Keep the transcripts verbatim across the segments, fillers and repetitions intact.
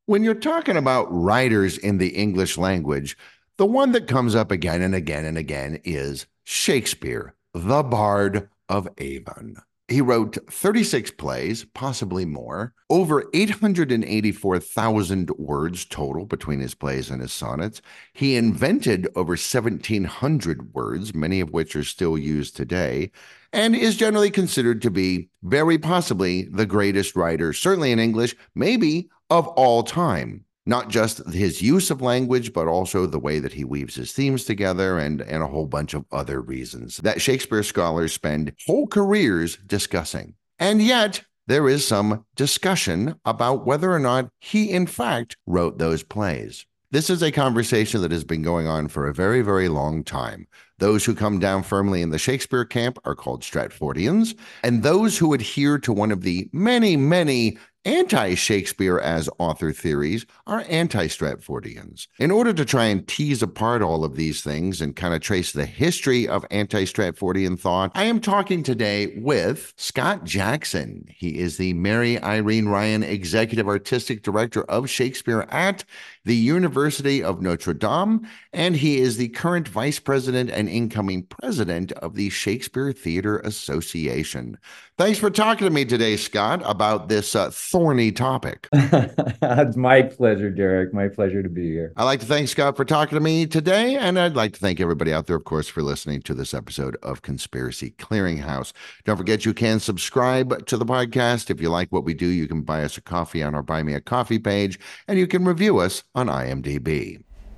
When you're talking about writers in the English language, the one that comes up again and again and again is Shakespeare, the Bard of Avon. He wrote thirty-six plays, possibly more, over eight hundred eighty-four thousand words total between his plays and his sonnets. He invented over seventeen hundred words, many of which are still used today, and is generally considered to be very possibly the greatest writer, certainly in English, maybe of all time. Not just his use of language, but also the way that he weaves his themes together and, and a whole bunch of other reasons that Shakespeare scholars spend whole careers discussing. And yet, there is some discussion about whether or not he, in fact, wrote those plays. This is a conversation that has been going on for a very, very long time. Those who come down firmly in the Shakespeare camp are called Stratfordians, and those who adhere to one of the many, many anti-Shakespeare as author theories are anti-Stratfordians. In order to try and tease apart all of these things and kind of trace the history of anti-Stratfordian thought, I am talking today with Scott Jackson. He is the Mary Irene Ryan Executive Artistic Director of Shakespeare at the University of Notre Dame, and he is the current Vice President and incoming President of the Shakespeare Theater Association. Thanks for talking to me today, Scott, about this uh, thorny topic. It's my pleasure, Derek. My pleasure to be here. I'd like to thank Scott for talking to me today, and I'd like to thank everybody out there, of course, for listening to this episode of Conspiracy Clearinghouse. Don't forget you can subscribe to the podcast. If you like what we do, you can buy us a coffee on our Buy Me a Coffee page, and you can review us on I M D B.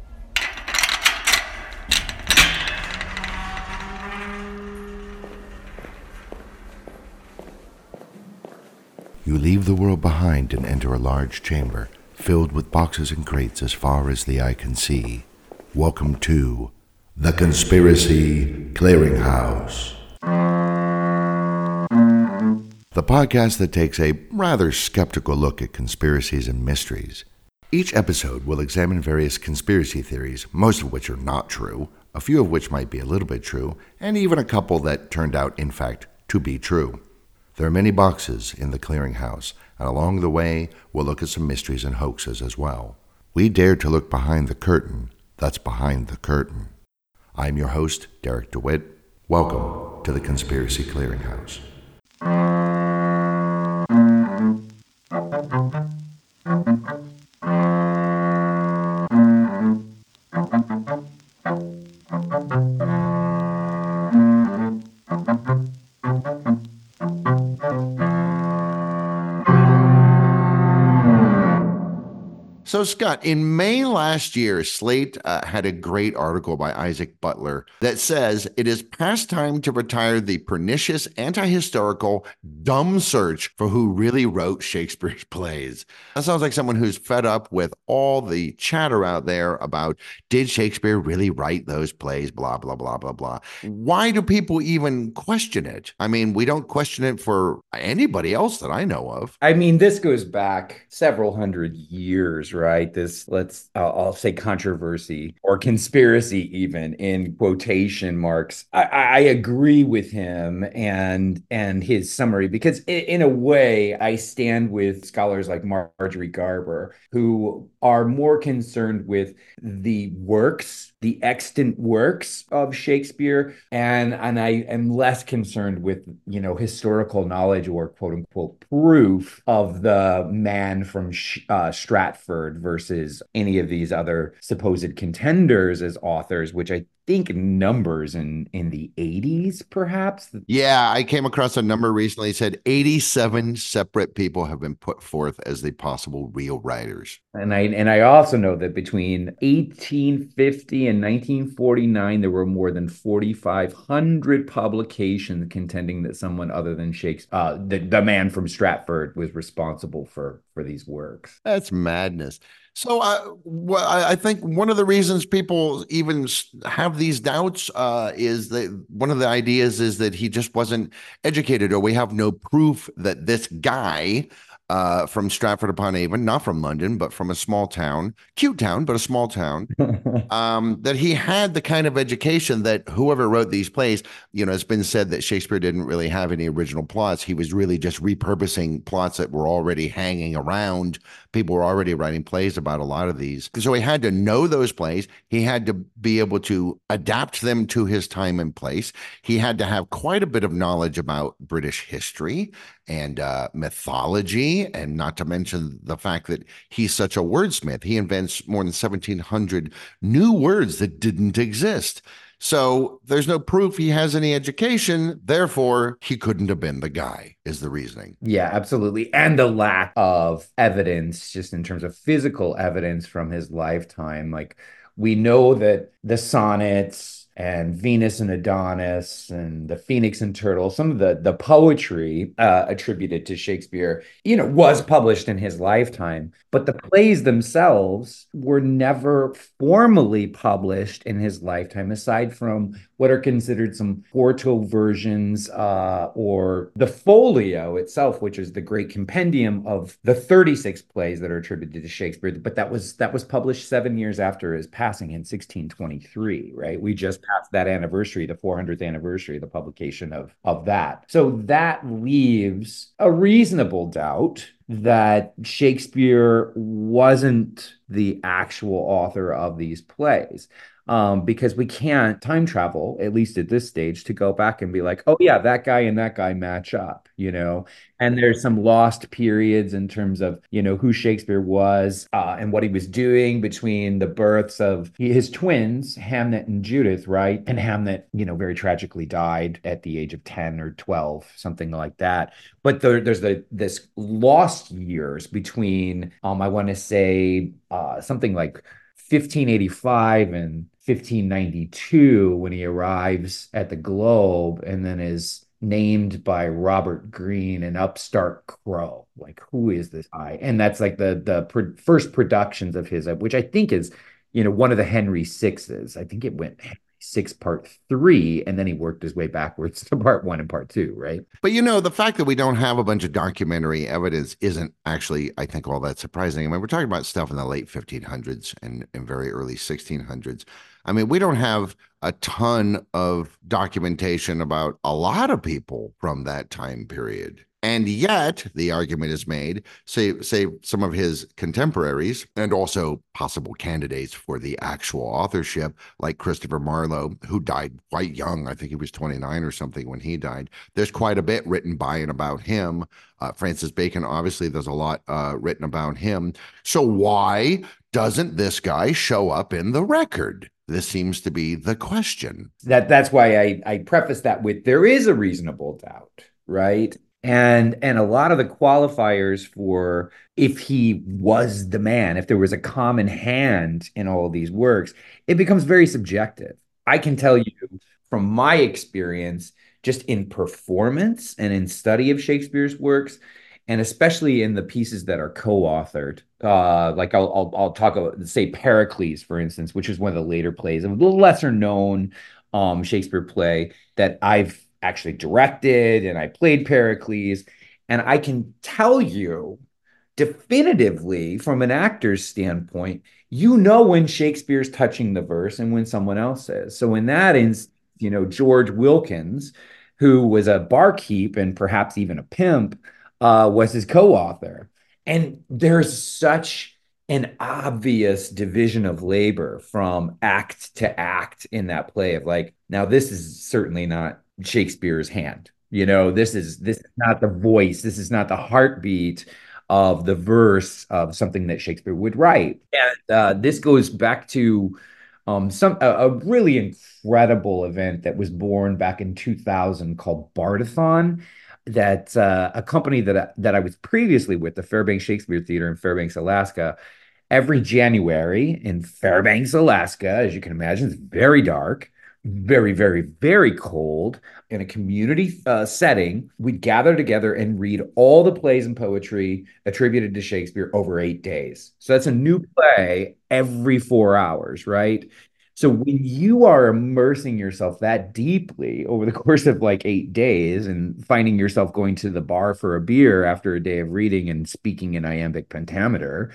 You leave the world behind and enter a large chamber filled with boxes and crates as far as the eye can see. Welcome to the Conspiracy Clearinghouse, the podcast that takes a rather skeptical look at conspiracies and mysteries. Each episode will examine various conspiracy theories, most of which are not true, a few of which might be a little bit true, and even a couple that turned out, in fact, to be true. There are many boxes in the clearinghouse, and along the way, we'll look at some mysteries and hoaxes as well. We dare to look behind the curtain that's behind the curtain. I'm your host, Derek DeWitt. Welcome to the Conspiracy Clearinghouse. So, Scott, in May last year, Slate uh, had a great article by Isaac Butler that says it is past time to retire the pernicious, anti-historical, dumb search for who really wrote Shakespeare's plays. That sounds like someone who's fed up with all the chatter out there about, did Shakespeare really write those plays, blah, blah, blah, blah, blah. Why do people even question it? I mean, we don't question it for anybody else that I know of. I mean, this goes back several hundred years, right? This, let's, uh, I'll say controversy or conspiracy, even in quotation marks. I, I agree with him and and his summary because, in, in a way, I stand with scholars like Marjorie Garber, who are more concerned with the works, the extant works of Shakespeare, and and I am less concerned with, you know, historical knowledge or quote unquote proof of the man from uh, Stratford versus any of these other supposed contenders as authors, which I think numbers in in the eighties, perhaps. Yeah, I came across a number recently. It said eighty-seven separate people have been put forth as the possible real writers. And I and I also know that between eighteen fifty and nineteen forty-nine, there were more than forty-five hundred publications contending that someone other than Shakespeare, uh, the, the man from Stratford, was responsible for for these works. That's madness. So uh, well, I think one of the reasons people even have these doubts uh, is that one of the ideas is that he just wasn't educated, or we have no proof that this guy uh, from Stratford upon Avon, not from London, but from a small town, cute town, but a small town, um, that he had the kind of education that whoever wrote these plays, you know, it's been said that Shakespeare didn't really have any original plots. He was really just repurposing plots that were already hanging around. People were already writing plays about a lot of these. So he had to know those plays. He had to be able to adapt them to his time and place. He had to have quite a bit of knowledge about British history and uh, mythology, and not to mention the fact that he's such a wordsmith. He invents more than seventeen hundred new words that didn't exist. So there's no proof he has any education. Therefore, he couldn't have been the guy, is the reasoning. Yeah, absolutely. And the lack of evidence, just in terms of physical evidence from his lifetime. Like, we know that the sonnets and Venus and Adonis and the Phoenix and Turtle, some of the the poetry uh, attributed to Shakespeare, you know, was published in his lifetime. But the plays themselves were never formally published in his lifetime, aside from what are considered some quarto versions uh, or the folio itself, which is the great compendium of the thirty-six plays that are attributed to Shakespeare. But that was that was published seven years after his passing in sixteen twenty-three, right? We just passed that anniversary, the four hundredth anniversary of the publication of, of that. So that leaves a reasonable doubt that Shakespeare wasn't the actual author of these plays. Um, because we can't time travel, at least at this stage, to go back and be like, oh, yeah, that guy and that guy match up, you know? And there's some lost periods in terms of, you know, who Shakespeare was uh, and what he was doing between the births of his twins, Hamnet and Judith, right? And Hamnet, you know, very tragically died at the age of ten or twelve, something like that. But there, there's the this lost years between, um, I want to say uh, something like fifteen eighty-five and fifteen ninety-two, when he arrives at the Globe and then is named by Robert Greene an upstart crow. Like, who is this guy? And that's like the the pro- first productions of his, which I think is, you know, one of the Henry Sixes. I think it went Henry Six part three, and then he worked his way backwards to part one and part two, right? But you know, the fact that we don't have a bunch of documentary evidence isn't actually, I think, all that surprising. I mean, we're talking about stuff in the late fifteen hundreds and, and very early sixteen hundreds. I mean, we don't have a ton of documentation about a lot of people from that time period. And yet, the argument is made, say, say some of his contemporaries and also possible candidates for the actual authorship, like Christopher Marlowe, who died quite young. I think he was twenty-nine or something when he died. There's quite a bit written by and about him. Uh, Francis Bacon, obviously, there's a lot uh, written about him. So why doesn't this guy show up in the record? This seems to be the question. That that's why I I preface that with there is a reasonable doubt, right? And and a lot of the qualifiers for if he was the man, if there was a common hand in all of these works, it becomes very subjective. I can tell you from my experience, just in performance and in study of Shakespeare's works, and especially in the pieces that are co-authored. Uh, like I'll, I'll I'll talk about, say, Pericles, for instance, which is one of the later plays, a little lesser known um, Shakespeare play that I've actually directed, and I played Pericles, and I can tell you definitively from an actor's standpoint, you know when Shakespeare's touching the verse and when someone else is. So in that instance, you know, George Wilkins, who was a barkeep and perhaps even a pimp, uh, was his co-author. And there's such an obvious division of labor from act to act in that play of like, now this is certainly not Shakespeare's hand. You know, this is this is not the voice, this is not the heartbeat of the verse of something that Shakespeare would write. And uh, this goes back to um, some a, a really incredible event that was born back in two thousand called Bardathon. That uh, a company that that I was previously with, the Fairbanks Shakespeare Theater in Fairbanks, Alaska, every January in Fairbanks, Alaska, as you can imagine, it's very dark, very, very, very cold. In a community uh, setting, we'd gather together and read all the plays and poetry attributed to Shakespeare over eight days. So that's a new play every four hours, right? So when you are immersing yourself that deeply over the course of like eight days and finding yourself going to the bar for a beer after a day of reading and speaking in iambic pentameter,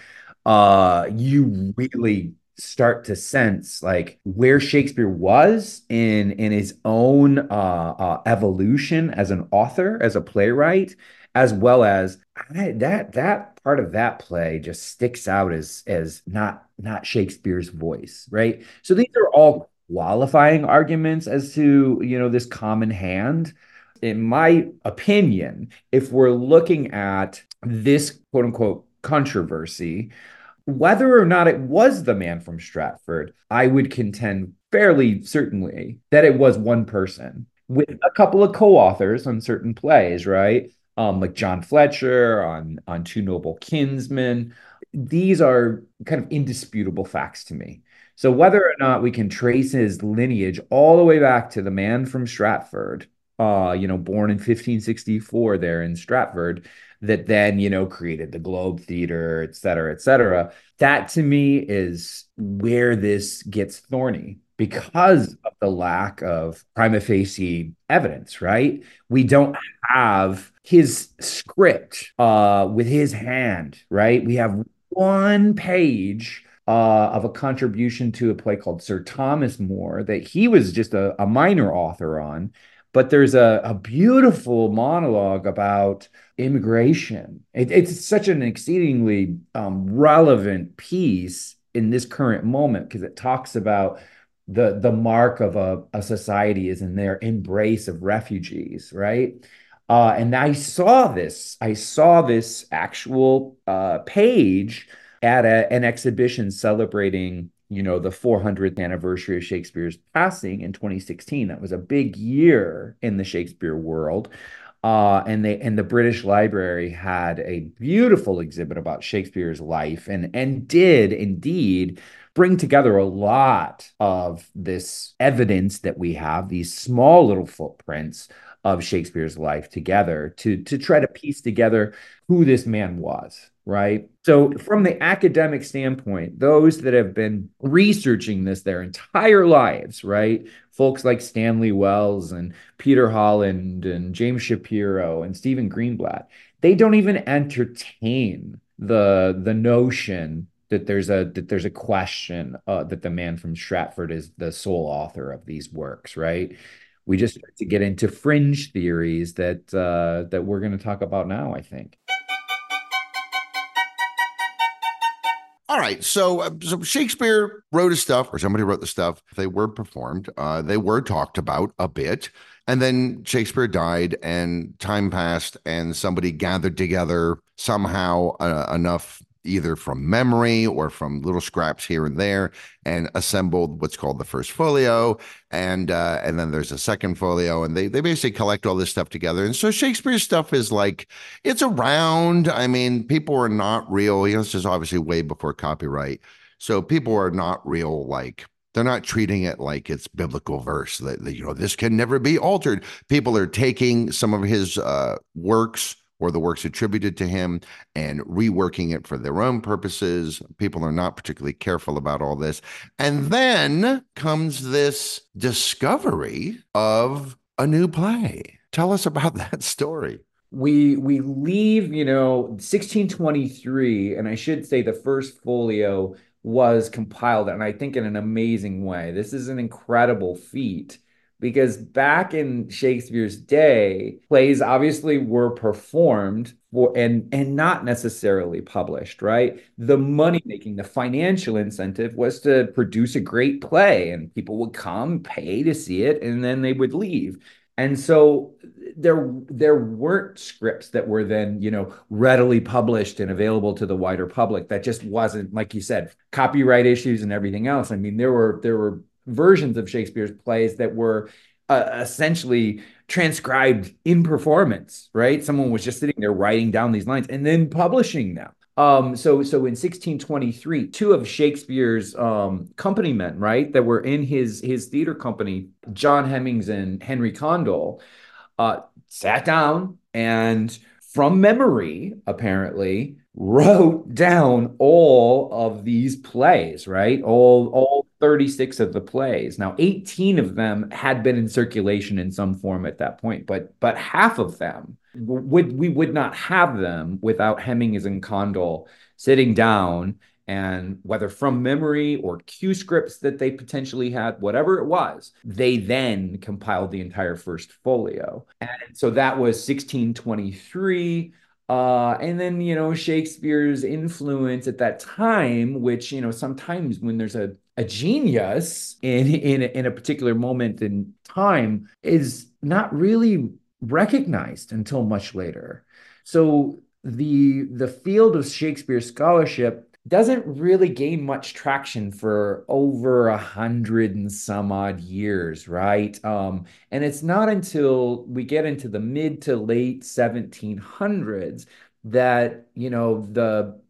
uh, you really start to sense like where Shakespeare was in in his own uh, uh, evolution as an author, as a playwright, as well as I, that that part of that play just sticks out as as not not Shakespeare's voice, right? So these are all qualifying arguments as to, you know, this common hand. In my opinion, if we're looking at this quote unquote controversy, whether or not it was the man from Stratford, I would contend fairly certainly that it was one person with a couple of co-authors on certain plays, right? Um, like John Fletcher on on Two Noble Kinsmen. These are kind of indisputable facts to me. So whether or not we can trace his lineage all the way back to the man from Stratford, uh, you know, born in fifteen sixty-four there in Stratford, that then, you know, created the Globe Theater, et cetera, et cetera. That to me is where this gets thorny because of the lack of prima facie evidence, right? We don't have his script uh, with his hand, right? We have one page uh, of a contribution to a play called Sir Thomas More that he was just a, a minor author on. But there's a, a beautiful monologue about immigration. It, it's such an exceedingly um, relevant piece in this current moment because it talks about the the mark of a, a society is in their embrace of refugees, right? Uh, and I saw this, I saw this actual uh, page at a, an exhibition celebrating, you know, the four hundredth anniversary of Shakespeare's passing in twenty sixteen. That was a big year in the Shakespeare world. Uh, and they and the British Library had a beautiful exhibit about Shakespeare's life and and did indeed bring together a lot of this evidence that we have, these small little footprints of Shakespeare's life together to to try to piece together who this man was, right? So from the academic standpoint, those that have been researching this their entire lives, right? Folks like Stanley Wells and Peter Holland and James Shapiro and Stephen Greenblatt, they don't even entertain the the notion that there's a that there's a question uh, that the man from Stratford is the sole author of these works, right? We just start to get into fringe theories that uh, that we're going to talk about now, I think. All right, so, uh, so Shakespeare wrote his stuff, or somebody wrote the stuff. They were performed. Uh, they were talked about a bit, and then Shakespeare died, and time passed, and somebody gathered together somehow uh, enough, either from memory or from little scraps here and there, and assembled what's called the first folio, and uh, and then there's a second folio, and they they basically collect all this stuff together. And so Shakespeare's stuff is like it's around. I mean, people are not real. You know, this is obviously way before copyright, so people are not real. Like they're not treating it like it's biblical verse that, that you know this can never be altered. People are taking some of his uh, works or the works attributed to him and reworking it for their own purposes. People are not particularly careful about all this. And then comes this discovery of a new play. Tell us about that story. We we leave, you know, sixteen twenty-three, and I should say the first folio was compiled, and I think in an amazing way. This is an incredible feat because back in Shakespeare's day, plays obviously were performed for and and not necessarily published, right? The money making, the financial incentive was to produce a great play, and people would come, pay to see it, and then they would leave. And so there there weren't scripts that were then, you know, readily published and available to the wider public. That just wasn't, like you said, copyright issues and everything else. I mean, there were there were versions of Shakespeare's plays that were uh, essentially transcribed in performance, right? Someone was just sitting there writing down these lines and then publishing them. Um, so, so in sixteen twenty-three, two of Shakespeare's um, company men, right, that were in his his theater company, John Hemmings and Henry Condell, uh, sat down and from memory, apparently, wrote down all of these plays, right? All all thirty-six of the plays. Now, eighteen of them had been in circulation in some form at that point, but but half of them would we would not have them without Hemmings and Condell sitting down, and whether from memory or Q scripts that they potentially had, whatever it was, they then compiled the entire first folio. And so that was sixteen twenty-three. Uh, and then, you know, Shakespeare's influence at that time, which, you know, sometimes when there's a, a genius in, in, in a particular moment in time, is not really recognized until much later. So the the field of Shakespeare scholarship doesn't really gain much traction for over a hundred and some odd years, right? Um, and it's not until we get into the mid to late seventeen hundreds that, you know, the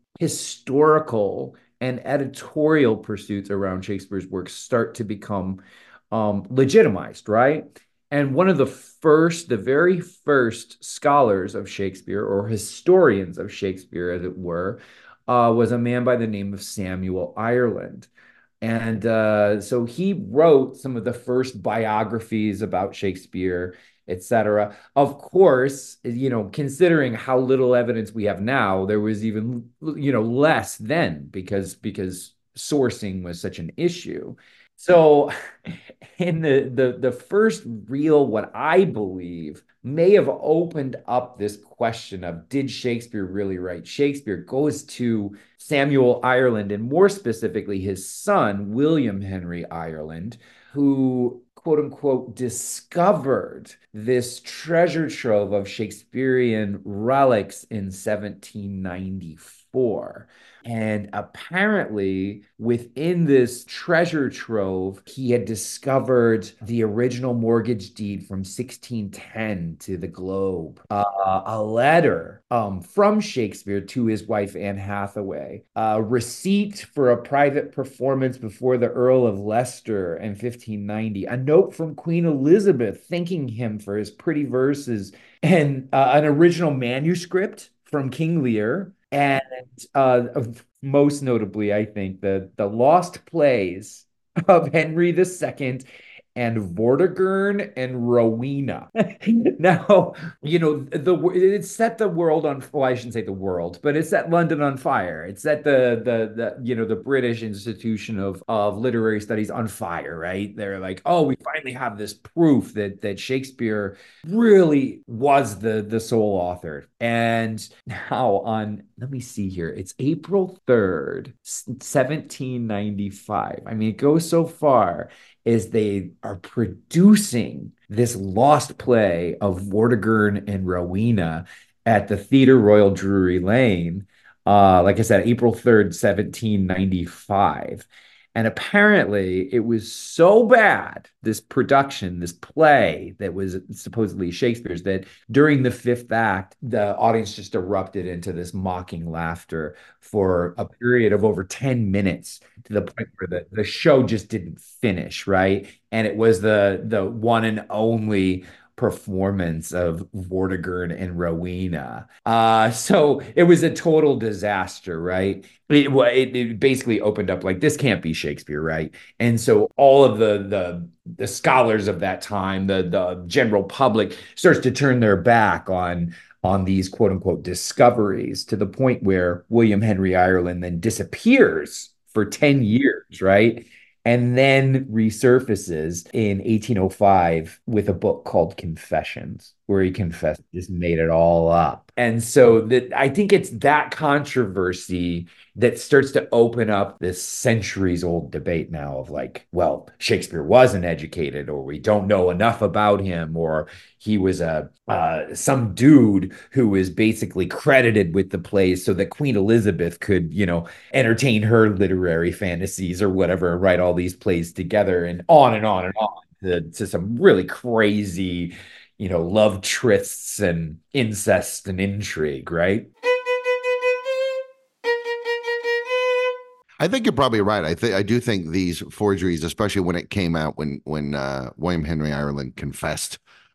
historical and editorial pursuits around Shakespeare's works start to become um, legitimized, right? And one of the first, the very first scholars of Shakespeare, or historians of Shakespeare, as it were, uh, was a man by the name of Samuel Ireland. And uh, so he wrote some of the first biographies about Shakespeare, et cetera. Of course, you know, considering how little evidence we have now, there was even, you know, less then because because sourcing was such an issue. So in the the the first real, what I believe may have opened up this question of, did Shakespeare really write Shakespeare, goes to Samuel Ireland, and more specifically his son, William Henry Ireland, who, quote unquote, discovered this treasure trove of Shakespearean relics in seventeen ninety-four. And apparently, within this treasure trove, he had discovered the original mortgage deed from sixteen ten to the Globe, uh, a letter um, from Shakespeare to his wife, Anne Hathaway, a receipt for a private performance before the Earl of Leicester in fifteen ninety, a note from Queen Elizabeth thanking him for his pretty verses, and uh, an original manuscript from King Lear. And uh, most notably, I think the the lost plays of Henry the Second and Vortigern and Rowena. Now, you know, the it set the world on, well, I shouldn't say the world, but it set London on fire. It set the the the you know the British Institution of of Literary Studies on fire, right? They're like, oh, we finally have this proof that that Shakespeare really was the the sole author. And now on, let me see here, it's April third, seventeen ninety-five. I mean, it goes so far is they are producing this lost play of Vortigern and Rowena at the Theatre Royal Drury Lane. Uh, like I said, April third, seventeen ninety-five. And apparently it was so bad, this production, this play that was supposedly Shakespeare's, that during the fifth act, the audience just erupted into this mocking laughter for a period of over ten minutes, to the point where the, the show just didn't finish, right? And it was the the one and only performance of Vortigern and Rowena. Uh, so it was a total disaster, right? It, it, it basically opened up like, this can't be Shakespeare, right? And so all of the the the scholars of that time, the the general public, starts to turn their back on on these quote unquote discoveries, to the point where William Henry Ireland then disappears for ten years, right? And then resurfaces in eighteen oh five with a book called Confessions, where he confessed, just made it all up. And so that, I think it's that controversy that starts to open up this centuries old debate now of like, well, Shakespeare wasn't educated, or we don't know enough about him, or he was a uh, some dude who was basically credited with the plays so that Queen Elizabeth could, you know, entertain her literary fantasies or whatever, write all these plays together, and on and on and on to, to some really crazy, you know, love trysts and incest and intrigue, right? I think you're probably right. I think I do think these forgeries, especially when it came out when when uh, William Henry Ireland confessed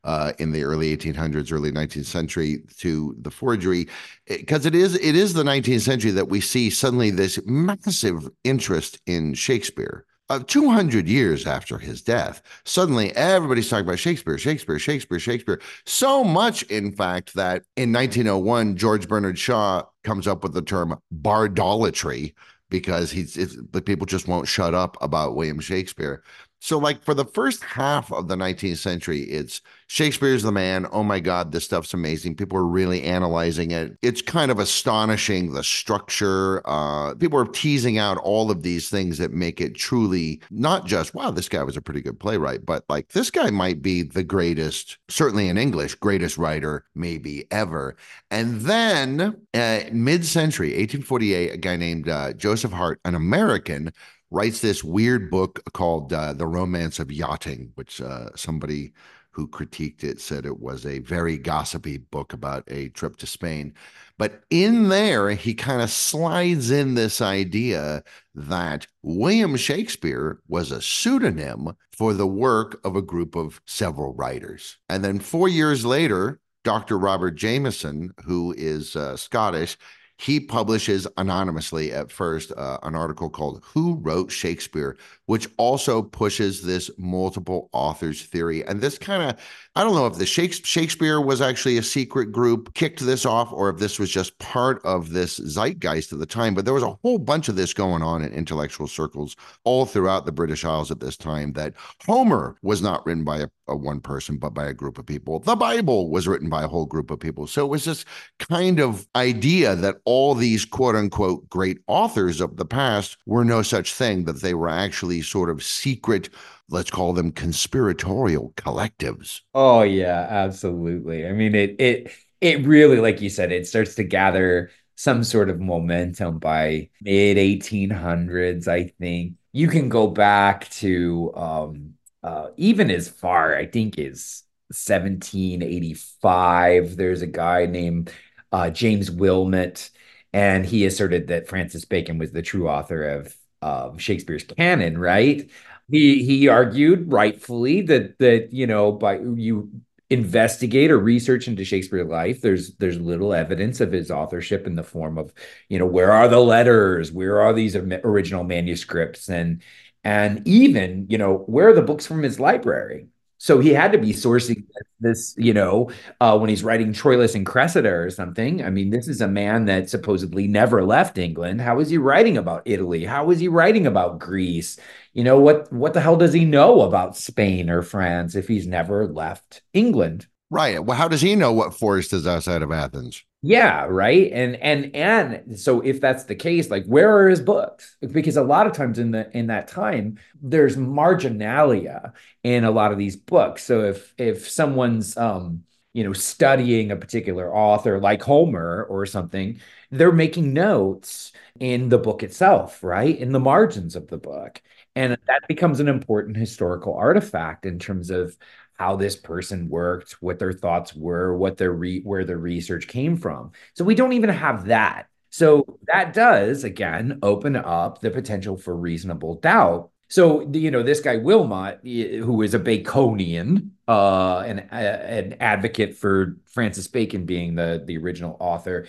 uh, in the early eighteen hundreds, early nineteenth century to the forgery, because it is it is the nineteenth century that we see suddenly this massive interest in Shakespeare. Uh, two hundred years after his death, suddenly everybody's talking about Shakespeare, Shakespeare, Shakespeare, Shakespeare. So much, in fact, that in nineteen oh one, George Bernard Shaw comes up with the term bardolatry because he's the people just won't shut up about William Shakespeare. So, like for the first half of the nineteenth century, it's Shakespeare's the man. Oh my God, this stuff's amazing. People are really analyzing it. It's kind of astonishing, the structure. Uh, people are teasing out all of these things that make it truly not just, wow, this guy was a pretty good playwright, but like this guy might be the greatest, certainly in English, greatest writer maybe ever. And then uh, mid-century, eighteen forty-eight, a guy named uh, Joseph Hart, an American, writes this weird book called uh, The Romance of Yachting, which uh, somebody who critiqued it said it was a very gossipy book about a trip to Spain. But in there, he kind of slides in this idea that William Shakespeare was a pseudonym for the work of a group of several writers. And then four years later, Doctor Robert Jameson, who is uh, Scottish, he publishes anonymously at first uh, an article called Who Wrote Shakespeare, which also pushes this multiple authors theory. And this kind of, I don't know if the Shakespeare was actually a secret group, kicked this off, or if this was just part of this zeitgeist of the time. But there was a whole bunch of this going on in intellectual circles all throughout the British Isles at this time, that Homer was not written by a, a one person, but by a group of people. The Bible was written by a whole group of people. So it was this kind of idea that all these quote unquote great authors of the past were no such thing, that they were actually sort of secret, let's call them conspiratorial collectives. Oh yeah, absolutely. I mean, it it it really, like you said, it starts to gather some sort of momentum by mid eighteen hundreds, I think. You can go back to um uh even as far, I think, as seventeen eighty-five. There's a guy named uh James Wilmot, and he asserted that Francis Bacon was the true author of um, Shakespeare's canon, right? He he argued rightfully that that you know, by you investigate or research into Shakespeare's life, there's there's little evidence of his authorship in the form of, you know, where are the letters, where are these original manuscripts, and and even, you know, where are the books from his library? So he had to be sourcing this, you know, uh, when he's writing Troilus and Cressida or something. I mean, this is a man that supposedly never left England. How is he writing about Italy? How is he writing about Greece? You know, what what the hell does he know about Spain or France if he's never left England? Right. Well, how does he know what forest is outside of Athens? Yeah, right. And and and so if that's the case, like where are his books? Because a lot of times in the in that time, there's marginalia in a lot of these books. So if if someone's um, you know, studying a particular author like Homer or something, they're making notes in the book itself, right? In the margins of the book. And that becomes an important historical artifact in terms of how this person worked, what their thoughts were, what their re- where their research came from. So we don't even have that. So that does, again, open up the potential for reasonable doubt. So, you know, this guy Wilmot, who is a Baconian, uh, an, an advocate for Francis Bacon being the, the original author,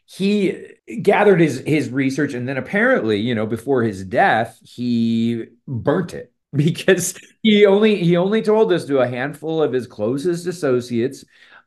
he gathered his his research, and then apparently, you know, before his death, he burnt it because he only he only told this to a handful of his closest associates,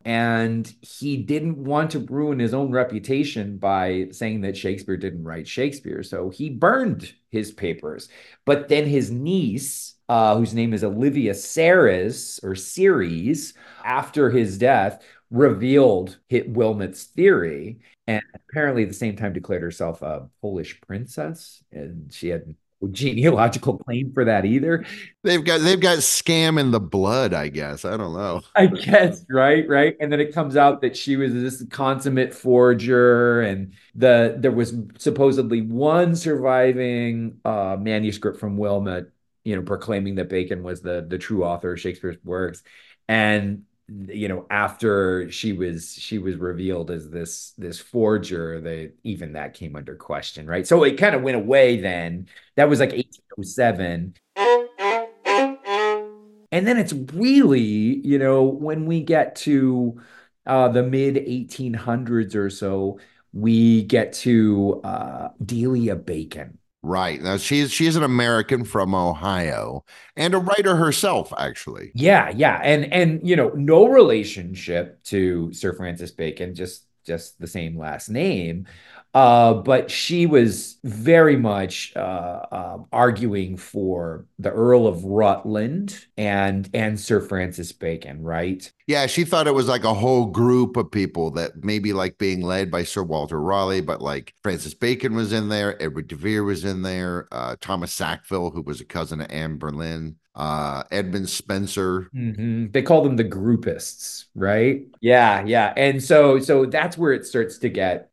and he didn't want to ruin his own reputation by saying that Shakespeare didn't write Shakespeare. So he burned his papers. But then his niece, uh, whose name is Olivia Serres or Ceres, after his death, revealed Wilmot's theory, and apparently at the same time declared herself a Polish princess, and she had no genealogical claim for that either. They've got they've got scam in the blood, I guess. I don't know. I guess, right, right. And then it comes out that she was this consummate forger, and the there was supposedly one surviving uh, manuscript from Wilmot, you know, proclaiming that Bacon was the the true author of Shakespeare's works. And you know, after she was she was revealed as this this forger, they even that came under question, right? So it kind of went away then. That was like eighteen oh seven. And then it's really, you know, when we get to uh, the mid eighteen hundreds or so, we get to uh, Delia Bacon. Right. Now she's she's an American from Ohio and a writer herself, actually. Yeah, yeah. And and you know, no relationship to Sir Francis Bacon, just just the same last name. Uh, but she was very much uh, uh, arguing for the Earl of Rutland and and Sir Francis Bacon, right? Yeah, she thought it was like a whole group of people that maybe like being led by Sir Walter Raleigh, but like Francis Bacon was in there, Edward de Vere was in there, uh, Thomas Sackville, who was a cousin of Anne Boleyn, uh, Edmund Spenser. Mhm. They call them the groupists, right? Yeah, yeah. And so so that's where it starts to get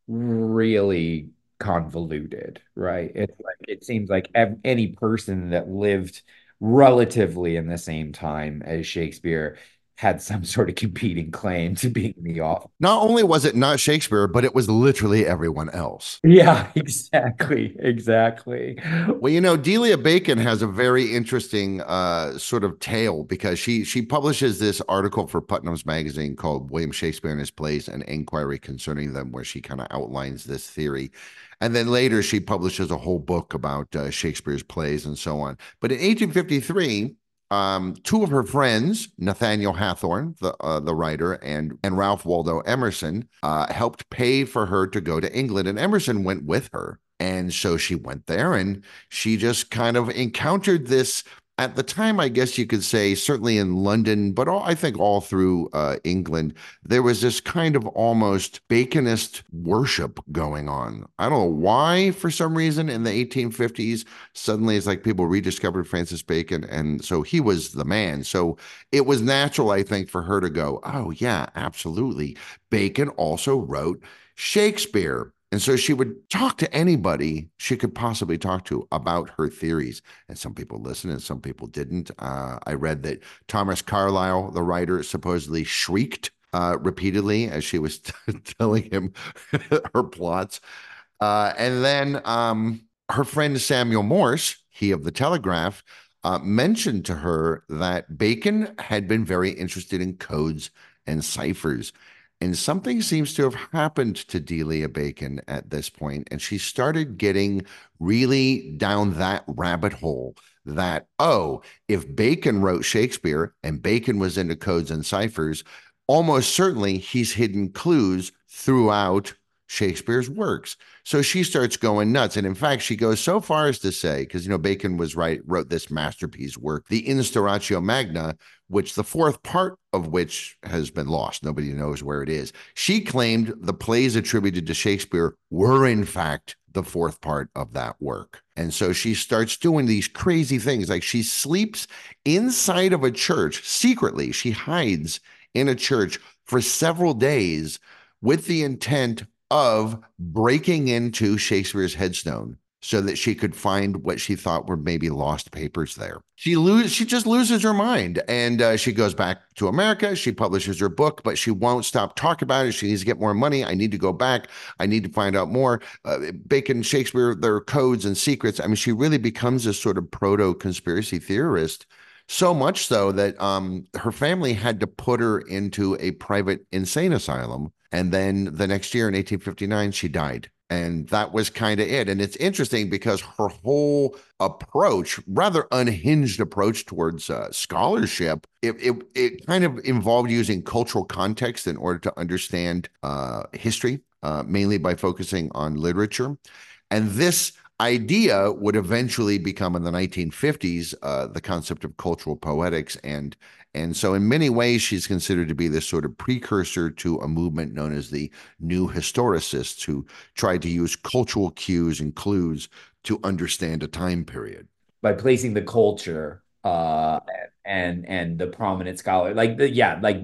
really convoluted, right? It's like it seems like ev- any person that lived relatively in the same time as Shakespeare had some sort of competing claim to being in the office. Not only was it not Shakespeare, but it was literally everyone else. Yeah, exactly, exactly. Well, you know, Delia Bacon has a very interesting uh, sort of tale because she she publishes this article for Putnam's magazine called William Shakespeare and His Plays, an Inquiry Concerning Them, where she kind of outlines this theory. And then later she publishes a whole book about uh, Shakespeare's plays and so on. But in eighteen fifty-three, um, two of her friends, Nathaniel Hawthorne, the uh, the writer, and and Ralph Waldo Emerson, uh, helped pay for her to go to England, and Emerson went with her. And so she went there, and she just kind of encountered this at the time. I guess you could say, certainly in London, but all, I think all through uh, England, there was this kind of almost Baconist worship going on. I don't know why, for some reason, in the eighteen fifties, suddenly it's like people rediscovered Francis Bacon. And so he was the man. So it was natural, I think, for her to go, oh, yeah, absolutely. Bacon also wrote Shakespeare. And so she would talk to anybody she could possibly talk to about her theories. And some people listened and some people didn't. Uh, I read that Thomas Carlyle, the writer, supposedly shrieked uh, repeatedly as she was t- telling him her plots. Uh, and then um, her friend Samuel Morse, he of the Telegraph, uh, mentioned to her that Bacon had been very interested in codes and ciphers. And something seems to have happened to Delia Bacon at this point, and she started getting really down that rabbit hole that, oh, if Bacon wrote Shakespeare and Bacon was into codes and ciphers, almost certainly he's hidden clues throughout Shakespeare's works. So she starts going nuts. And in fact, she goes so far as to say, because, you know, Bacon was right, wrote this masterpiece work, the Instauratio Magna, which the fourth part of which has been lost. Nobody knows where it is. She claimed the plays attributed to Shakespeare were, in fact, the fourth part of that work. And so she starts doing these crazy things. Like she sleeps inside of a church secretly. She hides in a church for several days with the intent of breaking into Shakespeare's headstone so that she could find what she thought were maybe lost papers there. She lose, she just loses her mind, and uh, she goes back to America. She publishes her book, but she won't stop talking about it. She needs to get more money. I need to go back. I need to find out more. Uh, Bacon, Shakespeare, their codes and secrets. I mean, she really becomes a sort of proto conspiracy theorist. So much so that um, her family had to put her into a private insane asylum. And then the next year in eighteen fifty-nine, she died. And that was kind of it. And it's interesting because her whole approach, rather unhinged approach towards uh, scholarship, it, it, it kind of involved using cultural context in order to understand uh, history, uh, mainly by focusing on literature. And this idea would eventually become in the nineteen fifties uh, the concept of cultural poetics, and and so in many ways she's considered to be this sort of precursor to a movement known as the New Historicists, who tried to use cultural cues and clues to understand a time period. By placing the culture uh and and the prominent scholar like the yeah like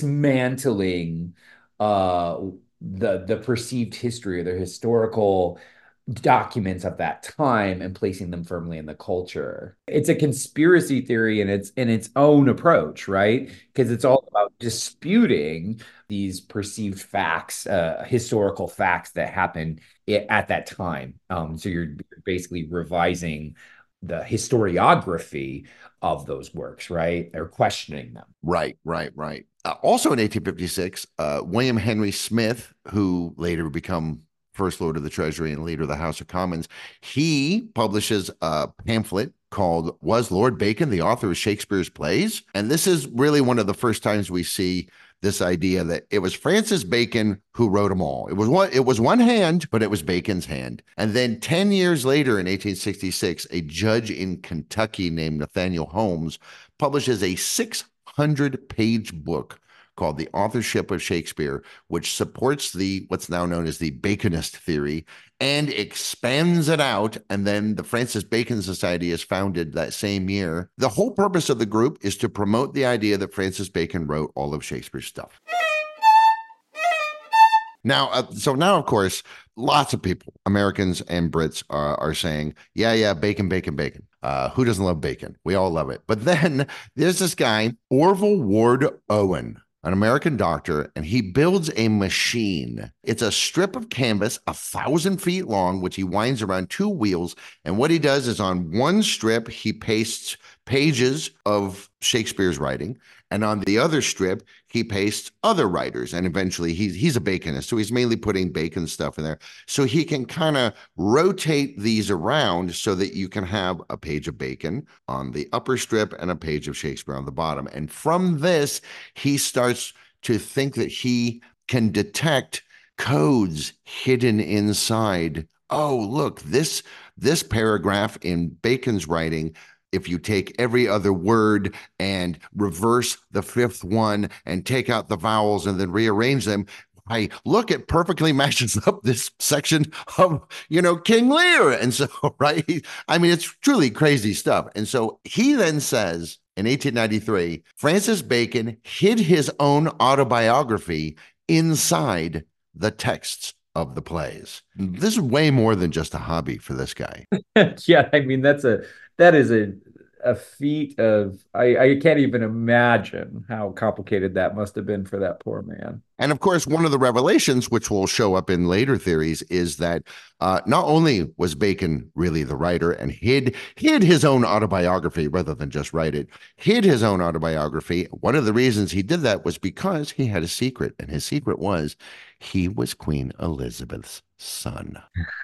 dismantling uh the the perceived history or the historical documents of that time and placing them firmly in the culture. It's a conspiracy theory in its in its own approach, right? Because it's all about disputing these perceived facts, uh, historical facts that happened at that time. Um, so you're basically revising the historiography of those works, right? They're questioning them. Right, right, right. Uh, also in eighteen fifty-six, uh, William Henry Smith, who later would become First Lord of the Treasury and leader of the House of Commons, he publishes a pamphlet called Was Lord Bacon the Author of Shakespeare's Plays? And this is really one of the first times we see this idea that it was Francis Bacon who wrote them all. It was one, it was one hand, but it was Bacon's hand. And then ten years later in eighteen sixty-six, a judge in Kentucky named Nathaniel Holmes publishes a six hundred page book called The Authorship of Shakespeare, which supports the what's now known as the Baconist theory and expands it out. And then the Francis Bacon Society is founded that same year. The whole purpose of the group is to promote the idea that Francis Bacon wrote all of Shakespeare's stuff. Now, uh, so now, of course, lots of people, Americans and Brits, are, are saying, yeah, yeah, bacon, bacon, bacon. Uh, who doesn't love bacon? We all love it. But then there's this guy, Orville Ward Owen, an American doctor, and he builds a machine. It's a strip of canvas a thousand feet long, which he winds around two wheels. And what he does is on one strip, he pastes pages of Shakespeare's writing. And on the other strip, he pastes other writers. And eventually he's, he's a Baconist. So he's mainly putting Bacon stuff in there. So he can kind of rotate these around so that you can have a page of Bacon on the upper strip and a page of Shakespeare on the bottom. And from this, he starts to think that he can detect codes hidden inside. Oh, look, this, this paragraph in Bacon's writing, if you take every other word and reverse the fifth one and take out the vowels and then rearrange them, I look, it perfectly matches up this section of, you know, King Lear. And so, right, I mean, it's truly crazy stuff. And so he then says in eighteen ninety-three, Francis Bacon hid his own autobiography inside the texts of the plays. This is way more than just a hobby for this guy. Yeah, I mean that's a that is a a feat of I, I can't even imagine how complicated that must have been for that poor man. And of course, one of the revelations, which will show up in later theories, is that uh, not only was Bacon really the writer and hid hid his own autobiography rather than just write it, hid his own autobiography. One of the reasons he did that was because he had a secret, and his secret was he was Queen Elizabeth's son.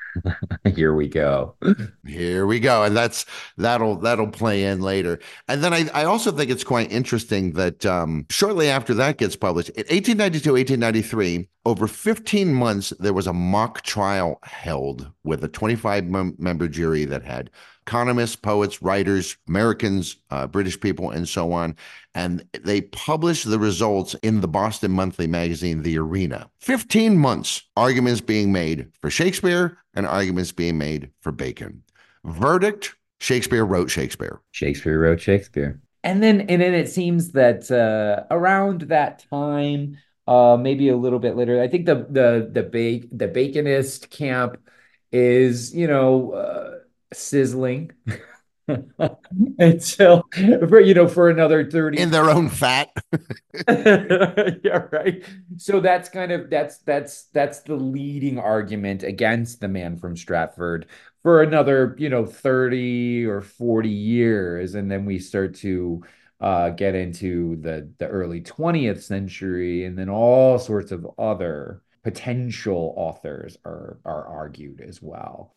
Here we go. Here we go. And that's that'll that'll play in later. And then I, I also think it's quite interesting that um, shortly after that gets published, in eighteen ninety-two, eighteen ninety-three, over fifteen months, there was a mock trial held with a twenty-five member jury that had economists, poets, writers, Americans, uh, British people, and so on. And they published the results in the Boston Monthly magazine, The Arena. fifteen months, arguments being made for Shakespeare and arguments being made for Bacon. Verdict, Shakespeare wrote Shakespeare. Shakespeare wrote Shakespeare. And then and then it seems that uh, around that time, uh, maybe a little bit later, I think the the the ba- the Baconist camp is, you know, uh, sizzling until for you know for another thirty in their own fat. Yeah, right. So that's kind of that's that's that's the leading argument against the man from Stratford for another, you know, thirty or forty years. And then we start to uh get into the the early twentieth century, and then all sorts of other potential authors are are argued as well.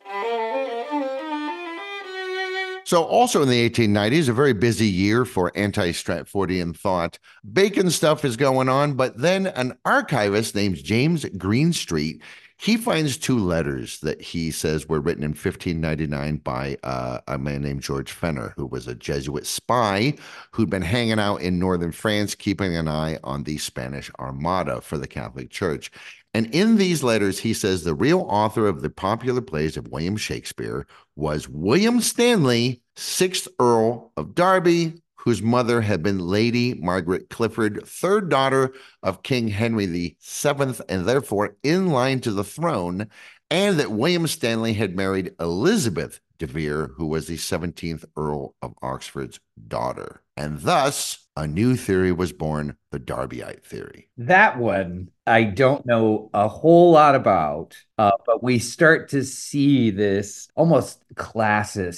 So also in the eighteen nineties, a very busy year for anti-Stratfordian thought. Bacon stuff is going on, but then an archivist named James Greenstreet, he finds two letters that he says were written in fifteen ninety-nine by uh, a man named George Fenner, who was a Jesuit spy who'd been hanging out in northern France, keeping an eye on the Spanish Armada for the Catholic Church. And in these letters, he says the real author of the popular plays of William Shakespeare was William Stanley, sixth Earl of Derby, whose mother had been Lady Margaret Clifford, third daughter of King Henry the Seventh, and therefore in line to the throne, and that William Stanley had married Elizabeth de Vere, who was the seventeenth Earl of Oxford's daughter. And thus, a new theory was born, the Darbyite theory. That one I don't know a whole lot about, uh, but we start to see this almost classist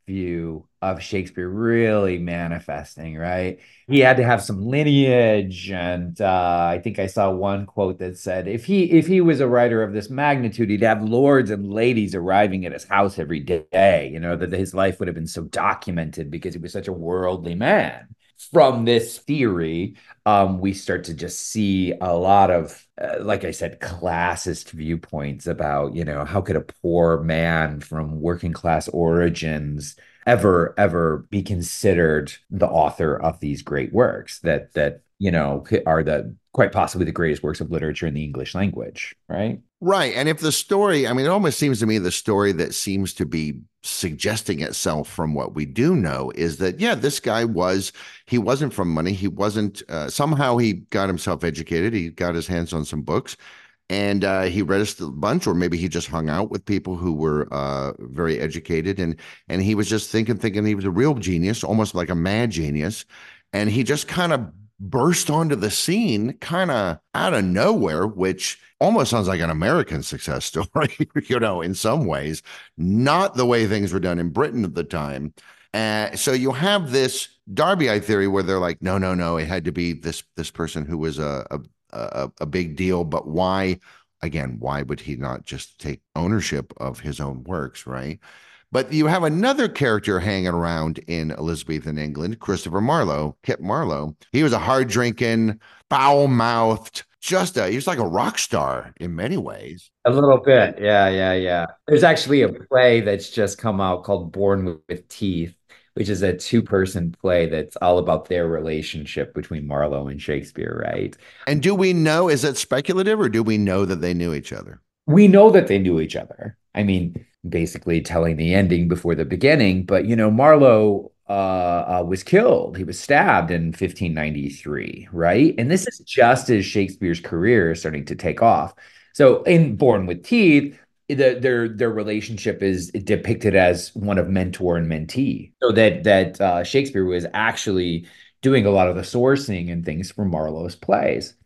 view of Shakespeare really manifesting, right? He had to have some lineage, and uh, I think I saw one quote that said, "If he if he was a writer of this magnitude, he'd have lords and ladies arriving at his house every day." You know, that his life would have been so documented because he was such a worldly man. From this theory, um, we start to just see a lot of, uh, like I said, classist viewpoints about, you know, how could a poor man from working class origins ever, ever be considered the author of these great works that that, you know, are the quite possibly the greatest works of literature in the English language, right? Right. And if the story, I mean, it almost seems to me the story that seems to be suggesting itself from what we do know is that, yeah, this guy was, he wasn't from money. He wasn't, uh, somehow he got himself educated. He got his hands on some books and uh, he read a bunch, or maybe he just hung out with people who were uh, very educated. And, and he was just thinking, thinking he was a real genius, almost like a mad genius. And he just kind of burst onto the scene kind of out of nowhere, which almost sounds like an American success story, you know, in some ways, not the way things were done in Britain at the time. Uh, so you have this Darbyite theory where they're like, no, no, no, it had to be this this person who was a a, a, a big deal. But why, again, why would he not just take ownership of his own works, right? But you have another character hanging around in Elizabethan England, Christopher Marlowe, Kit Marlowe. He was a hard drinking, foul mouthed, just a, he was like a rock star in many ways. A little bit. Yeah, yeah, yeah. There's actually a play that's just come out called Born with Teeth, which is a two-person play that's all about their relationship between Marlowe and Shakespeare, right? And do we know, is it speculative or do we know that they knew each other? We know that they knew each other. I mean, basically telling the ending before the beginning, but you know, Marlowe uh, uh, was killed. He was stabbed in fifteen ninety-three, right? And this is just as Shakespeare's career is starting to take off. So in Born with Teeth, the, their their relationship is depicted as one of mentor and mentee. So that that uh, Shakespeare was actually doing a lot of the sourcing and things for Marlowe's plays.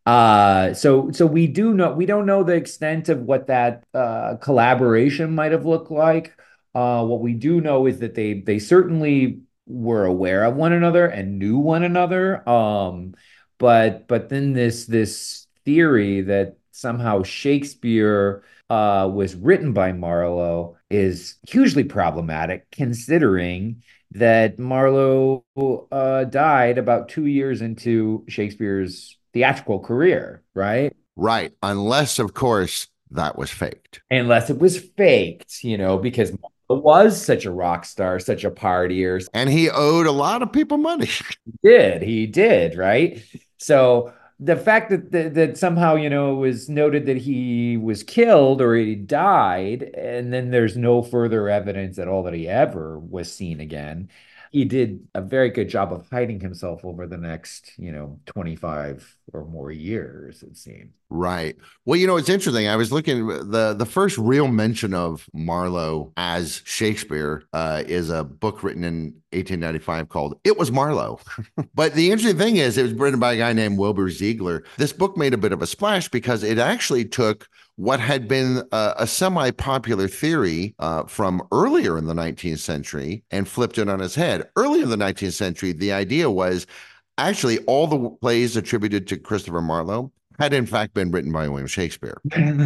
Uh, so so we do know we don't know the extent of what that uh, collaboration might have looked like. Uh, what we do know is that they they certainly were aware of one another and knew one another. Um, but but then this this theory that somehow Shakespeare uh, was written by Marlowe is hugely problematic, considering that Marlowe uh, died about two years into Shakespeare's theatrical career, right? Right. Unless, of course, that was faked. Unless it was faked, you know, because Marlowe was such a rock star, such a partier. And he owed a lot of people money. He did, he did, right? So the fact that, that that somehow, you know, it was noted that he was killed or he died, and then there's no further evidence at all that he ever was seen again. He did a very good job of hiding himself over the next, you know, twenty-five or more years, it seemed. Right. Well, you know, it's interesting. I was looking the the first real mention of Marlowe as Shakespeare uh, is a book written in eighteen ninety-five called "It Was Marlowe." But the interesting thing is, it was written by a guy named Wilbur Ziegler. This book made a bit of a splash because it actually took what had been a, a semi-popular theory uh, from earlier in the nineteenth century and flipped it on its head. Earlier in the nineteenth century, the idea was actually all the plays attributed to Christopher Marlowe had in fact been written by William Shakespeare.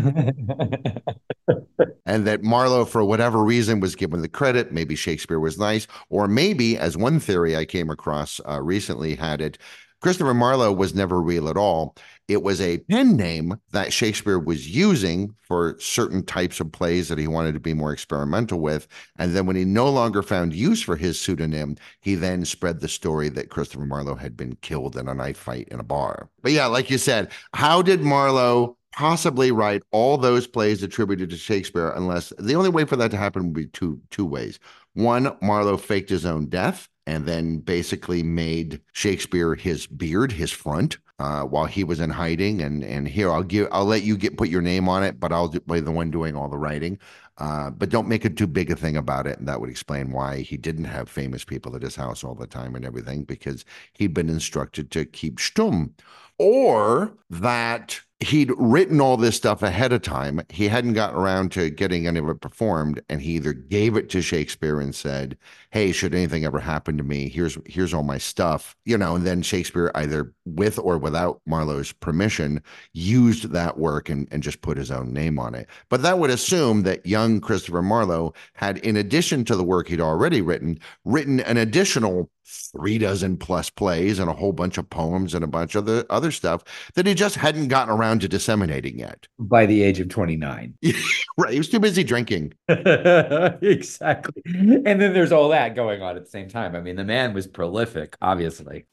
And that Marlowe, for whatever reason, was given the credit. Maybe Shakespeare was nice, or maybe, as one theory I came across uh, recently had it, Christopher Marlowe was never real at all. It was a pen name that Shakespeare was using for certain types of plays that he wanted to be more experimental with. And then when he no longer found use for his pseudonym, he then spread the story that Christopher Marlowe had been killed in a knife fight in a bar. But yeah, like you said, how did Marlowe possibly write all those plays attributed to Shakespeare unless the only way for that to happen would be two two ways. One, Marlowe faked his own death and then basically made Shakespeare his beard, his front, uh, while he was in hiding. And and here, I'll give, I'll let you get put your name on it, but I'll be the one doing all the writing. Uh, but don't make it too big a thing about it. And that would explain why he didn't have famous people at his house all the time and everything, because he'd been instructed to keep stum. or that he'd written all this stuff ahead of time. He hadn't gotten around to getting any of it performed, and he either gave it to Shakespeare and said, hey, should anything ever happen to me, here's here's all my stuff, you know, and then Shakespeare, either with or without Marlowe's permission, used that work and, and just put his own name on it. But that would assume that young Christopher Marlowe had, in addition to the work he'd already written, written an additional three dozen plus plays and a whole bunch of poems and a bunch of the other stuff that he just hadn't gotten around to disseminating yet. By the age of twenty-nine. Right. He was too busy drinking. Exactly. And then there's all that going on at the same time. I mean, the man was prolific, obviously.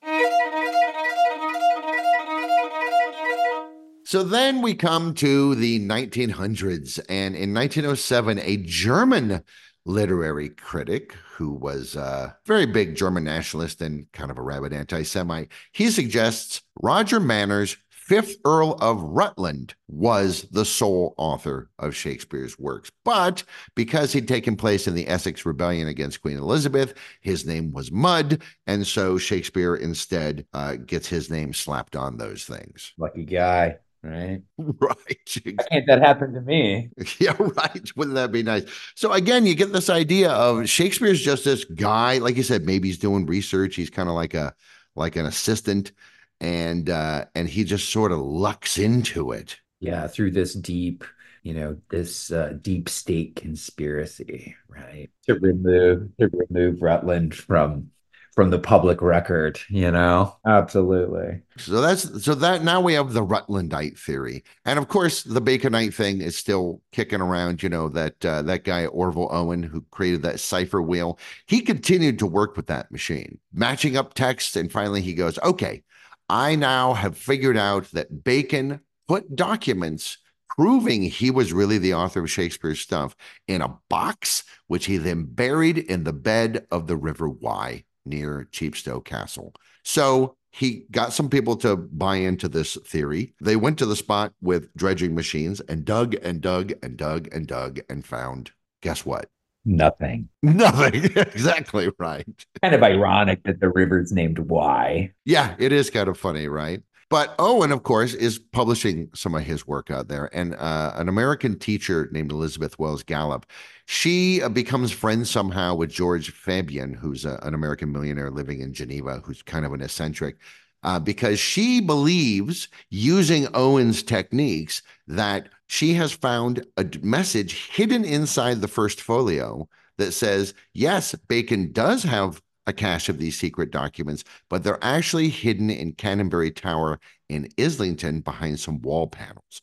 So then we come to the nineteen hundreds, and in nineteen oh seven, a German literary critic who was a very big German nationalist and kind of a rabid anti-Semite, he suggests Roger Manners, fifth Earl of Rutland, was the sole author of Shakespeare's works. But because he'd taken place in the Essex Rebellion against Queen Elizabeth, his name was Mudd, and so Shakespeare instead uh, gets his name slapped on those things. Lucky guy. Right. Right. Why can't that happen to me? Yeah, right. Wouldn't that be nice? So again, you get this idea of Shakespeare's just this guy, like you said, maybe he's doing research. He's kind of like a like an assistant, and uh, and he just sort of lucks into it. Yeah, through this deep, you know, this uh, deep state conspiracy, right? To remove to remove Rutland from from the public record, you know? Absolutely. So that's so that now we have the Rutlandite theory. And of course, the Baconite thing is still kicking around, you know, that uh, that guy Orville Owen, who created that cipher wheel, he continued to work with that machine, matching up texts, and finally he goes, okay, I now have figured out that Bacon put documents proving he was really the author of Shakespeare's stuff in a box, which he then buried in the bed of the River Wye near Chepstow Castle. So he got some people to buy into this theory. They went to the spot with dredging machines and dug and dug and dug and dug and found, guess what? Nothing. Nothing. Exactly right. Kind of ironic that the river's named Wye. Yeah, it is kind of funny, right? But Owen, of course, is publishing some of his work out there. And uh, an American teacher named Elizabeth Wells Gallup, she uh, becomes friends somehow with George Fabian, who's a, an American millionaire living in Geneva, who's kind of an eccentric, uh, because she believes, using Owen's techniques, that she has found a message hidden inside the first folio that says, yes, Bacon does have a cache of these secret documents, but they're actually hidden in Canterbury Tower in Islington behind some wall panels.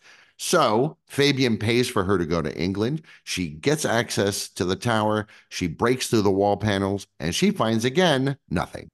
So Fabian pays for her to go to England. She gets access to the tower. She breaks through the wall panels, and she finds again nothing.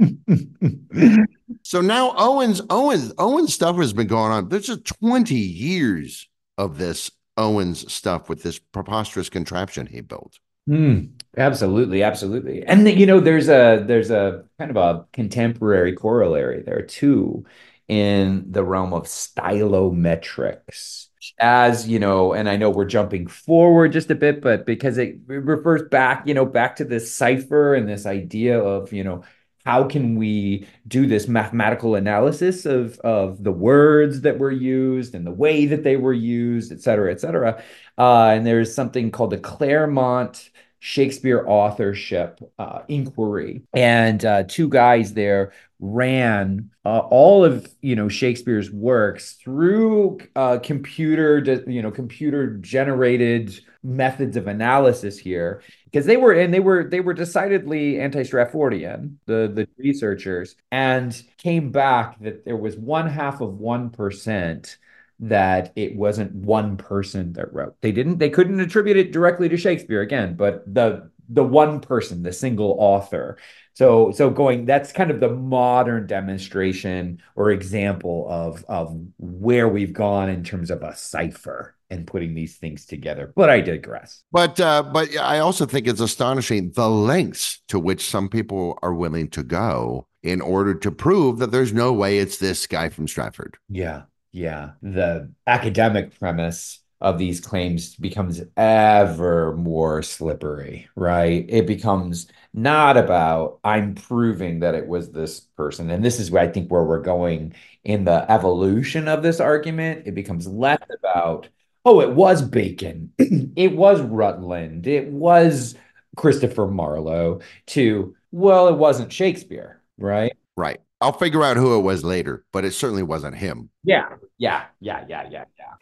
So now Owen's Owen's Owen's stuff has been going on. There's just twenty years of this Owen's stuff with this preposterous contraption he built. Mm, absolutely, absolutely. And you know, there's a there's a kind of a contemporary corollary there too, in the realm of stylometrics. As you know, and I know we're jumping forward just a bit, but because it, it refers back, you know, back to this cipher and this idea of, you know, how can we do this mathematical analysis of, of the words that were used and the way that they were used, et cetera, et cetera. Uh, and there's something called the Claremont Shakespeare authorship uh, inquiry. And uh, two guys there ran uh, all of, you know, Shakespeare's works through uh, computer, you know, computer generated methods of analysis here, because they were and they were they were decidedly anti-Stratfordian, the the researchers, and came back that there was one half of one percent that it wasn't one person that wrote. They didn't they couldn't attribute it directly to Shakespeare again, but the the one person, the single author. So so going that's kind of the modern demonstration or example of of where we've gone in terms of a cipher and putting these things together. But I digress. But uh, but I also think it's astonishing the lengths to which some people are willing to go in order to prove that there's no way it's this guy from Stratford. Yeah, yeah. The academic premise of these claims becomes ever more slippery, right? It becomes not about I'm proving that it was this person. And this is where I think where we're going in the evolution of this argument. It becomes less about, oh, it was Bacon, it was Rutland, it was Christopher Marlowe, to, well, it wasn't Shakespeare, right? Right. I'll figure out who it was later, but it certainly wasn't him. Yeah, yeah, yeah, yeah, yeah, yeah.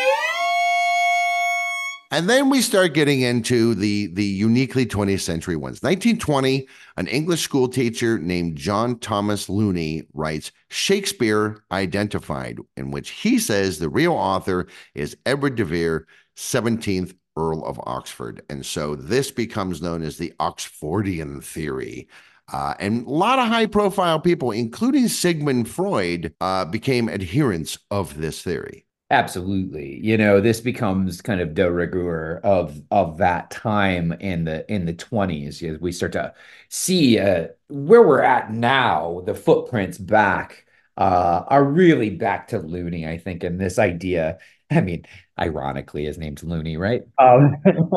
And then we start getting into the, the uniquely twentieth century ones. nineteen twenty, an English school teacher named John Thomas Looney writes Shakespeare Identified, in which he says the real author is Edward de Vere, seventeenth Earl of Oxford. And so this becomes known as the Oxfordian theory. Uh, and a lot of high profile people, including Sigmund Freud, uh, became adherents of this theory. Absolutely. You know, this becomes kind of de rigueur of of that time in the in the twenties as we start to see uh, where we're at now. The footprints back uh, are really back to Looney, I think, and this idea. I mean, ironically, his name's Looney, right? Um,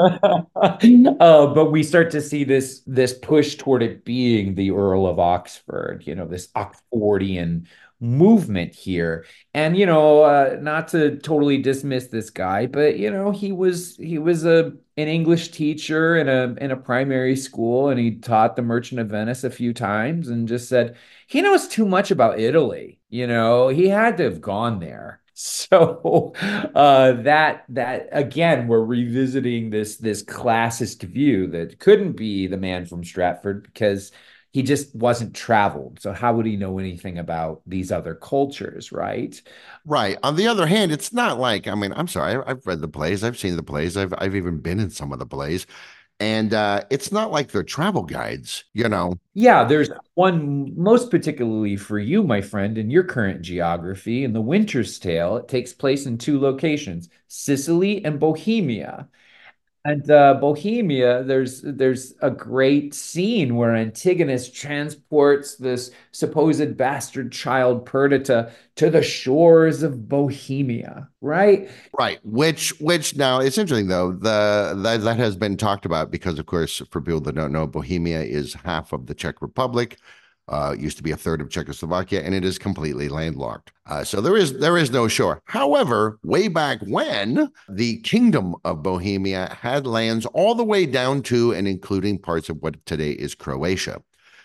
uh, but we start to see this this push toward it being the Earl of Oxford, you know, this Oxfordian movement here. And you know, uh, not to totally dismiss this guy, but you know, he was he was a an English teacher in a in a primary school, and he taught The Merchant of Venice a few times, and just said he knows too much about Italy. You know, he had to have gone there. So uh, that that again, we're revisiting this this classist view that couldn't be the man from Stratford because he just wasn't traveled. So how would he know anything about these other cultures, right? Right. On the other hand, it's not like, I mean, I'm sorry, I've read the plays, I've seen the plays, I've I've even been in some of the plays, and uh, it's not like they're travel guides, you know. Yeah, there's one most particularly for you, my friend, in your current geography. In The Winter's Tale, it takes place in two locations, Sicily and Bohemia. And uh, Bohemia, there's there's a great scene where Antigonus transports this supposed bastard child Perdita to the shores of Bohemia, right? Right. Which which now it's interesting though, the that that has been talked about because of course, for people that don't know, Bohemia is half of the Czech Republic. Uh, used to be a third of Czechoslovakia, and it is completely landlocked. Uh, so there is there is no shore. However, way back when, the Kingdom of Bohemia had lands all the way down to and including parts of what today is Croatia.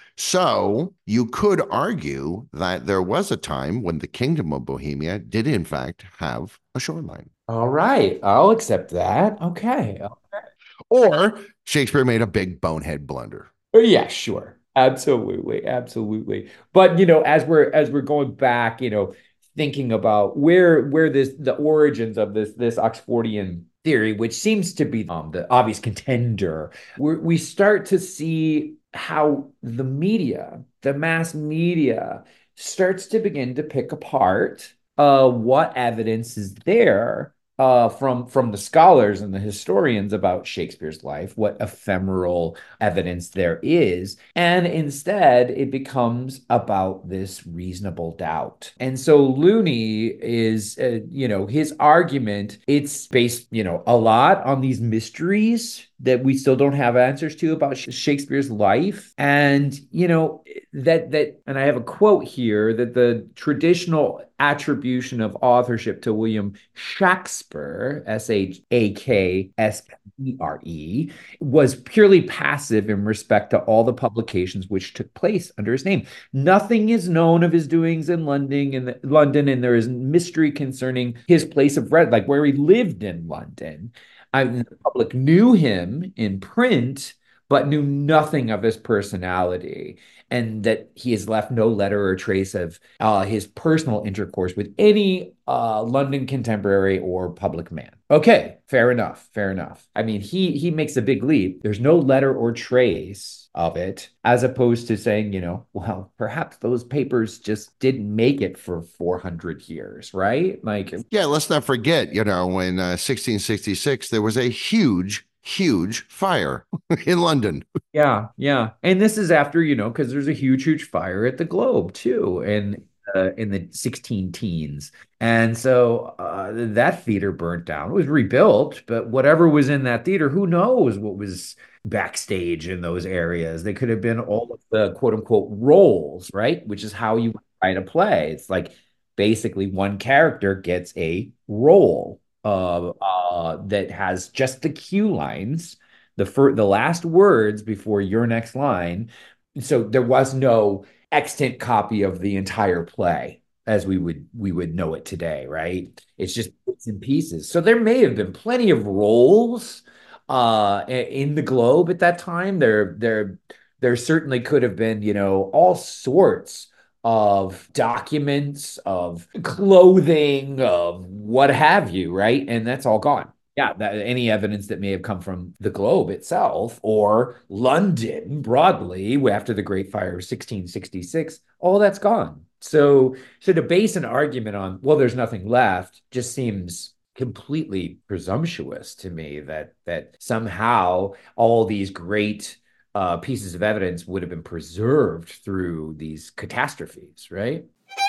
So you could argue that there was a time when the Kingdom of Bohemia did in fact have a shoreline. All right, I'll accept that. Okay. Or Shakespeare made a big bonehead blunder. Oh, yeah, sure. Absolutely, absolutely. But you know, as we're as we're going back, you know, thinking about where where this the origins of this this Oxfordian theory, which seems to be um, the obvious contender, we we start to see how the media, the mass media, starts to begin to pick apart uh, what evidence is there uh, from from the scholars and the historians about Shakespeare's life, what ephemeral evidence there is, and instead it becomes about this reasonable doubt. And so Looney is, uh, you know, his argument, it's based, you know, a lot on these mysteries that we still don't have answers to about Shakespeare's life. And, you know, that, that, and I have a quote here that the traditional attribution of authorship to William Shakespeare, S H A K S E R E, was purely passive in respect to all the publications which took place under his name. Nothing is known of his doings in London, in London, and there is mystery concerning his place of red, like where he lived in London. I, the public knew him in print, but knew nothing of his personality, and that he has left no letter or trace of uh, his personal intercourse with any uh, London contemporary or public man. Okay, fair enough, fair enough. I mean, he he makes a big leap. There's no letter or trace of it, as opposed to saying, you know, well, perhaps those papers just didn't make it for four hundred years, right? Like, yeah, let's not forget, you know, in uh, sixteen sixty-six, there was a huge, huge fire in London. yeah, yeah. And this is after, you know, because there's a huge, huge fire at the Globe too. And uh, in the sixteen teens. And so uh, that theater burnt down. It was rebuilt, but whatever was in that theater, who knows what was backstage in those areas? They could have been all of the quote unquote roles, right? Which is how you write a play. It's like basically one character gets a role uh, uh, that has just the cue lines, the fir- the last words before your next line. So there was no extant copy of the entire play as we would we would know it today, right? It's just bits and pieces. So there may have been plenty of roles uh in the Globe at that time. There there there certainly could have been, you know, all sorts of documents, of clothing, of what have you, right? And that's all gone. Yeah, that, any evidence that may have come from the Globe itself or London broadly after the Great Fire of sixteen sixty-six, all that's gone. So, so to base an argument on, well, there's nothing left, just seems completely presumptuous to me that that somehow all these great uh, pieces of evidence would have been preserved through these catastrophes, right?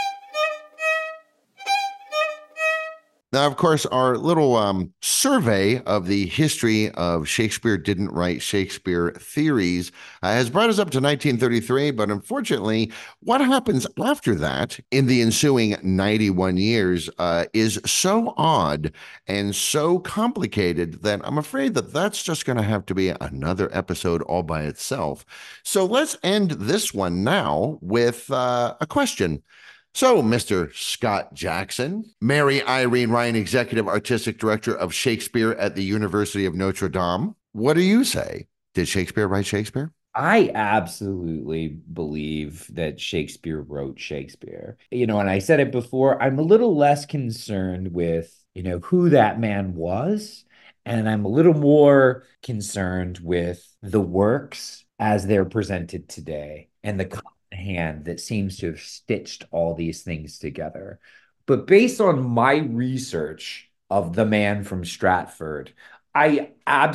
Now, of course, our little um, survey of the history of Shakespeare didn't write Shakespeare theories uh, has brought us up to nineteen thirty-three. But unfortunately, what happens after that in the ensuing ninety-one years uh, is so odd and so complicated that I'm afraid that that's just going to have to be another episode all by itself. So let's end this one now with uh, a question. So, Mister Scott Jackson, Mary Irene Ryan, Executive Artistic Director of Shakespeare at the University of Notre Dame, what do you say? Did Shakespeare write Shakespeare? I absolutely believe that Shakespeare wrote Shakespeare. You know, and I said it before, I'm a little less concerned with, you know, who that man was. And I'm a little more concerned with the works as they're presented today and the common hand that seems to have stitched all these things together. But based on my research of the man from Stratford, I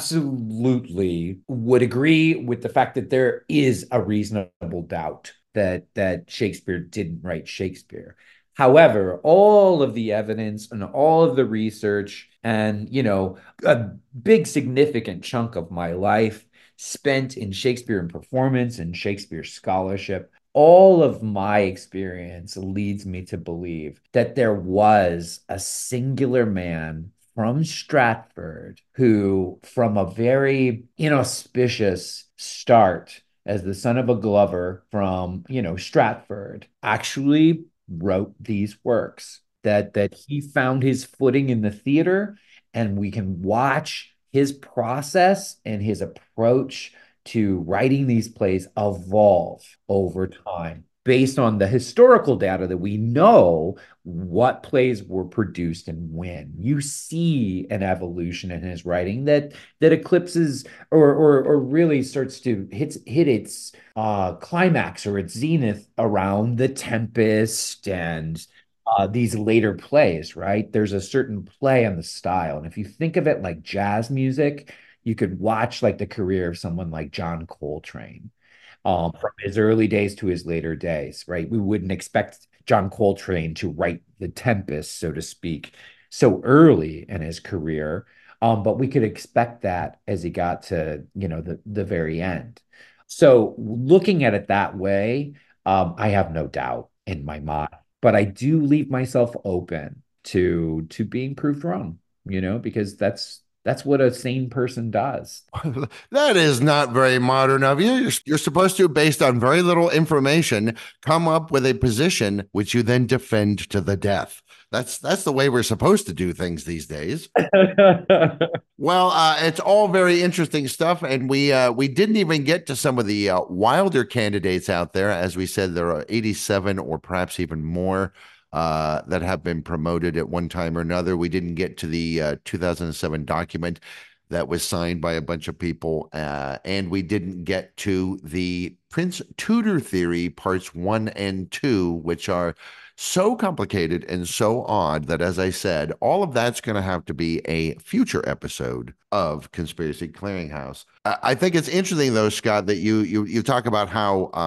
absolutely would agree with the fact that there is a reasonable doubt that that Shakespeare didn't write Shakespeare. However, all of the evidence and all of the research and, you know, a big significant chunk of my life spent in Shakespeare and performance and Shakespeare scholarship, all of my experience leads me to believe that there was a singular man from Stratford who, from a very inauspicious start as the son of a glover from, you know, Stratford, actually wrote these works. That that he found his footing in the theater, and we can watch his process and his approach to writing these plays evolve over time based on the historical data that we know what plays were produced and when. You see an evolution in his writing that that eclipses or or, or really starts to hit hit its uh, climax or its zenith around The Tempest and uh, these later plays, right? There's a certain play on the style. And if you think of it like jazz music, you could watch like the career of someone like John Coltrane um, from his early days to his later days, right? We wouldn't expect John Coltrane to write The Tempest, so to speak, so early in his career. Um, but we could expect that as he got to, you know, the the very end. So looking at it that way, um, I have no doubt in my mind, but I do leave myself open to to being proved wrong, you know, because that's that's what a sane person does. That is not very modern of you. You're, you're supposed to, based on very little information, come up with a position which you then defend to the death. That's that's the way we're supposed to do things these days. Well, uh, it's all very interesting stuff, and we uh, we didn't even get to some of the uh, wilder candidates out there. As we said, there are eighty-seven or perhaps even more uh, that have been promoted at one time or another. We didn't get to the uh, two thousand seven document that was signed by a bunch of people, uh, and we didn't get to the Prince Tudor theory parts one and two, which are so complicated and so odd that, as I said, all of that's going to have to be a future episode of Conspiracy Clearinghouse. I, I think it's interesting, though, Scott, that you you you talk about how um,